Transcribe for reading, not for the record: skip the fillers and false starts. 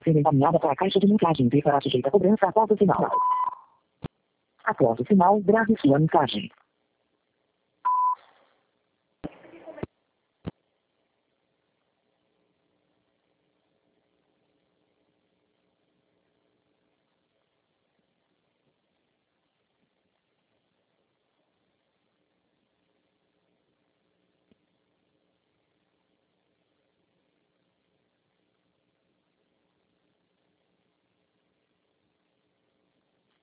Sendo encaminhada para a caixa de mensagem e será sujeita a cobrança após o sinal. Após o sinal, grave sua mensagem.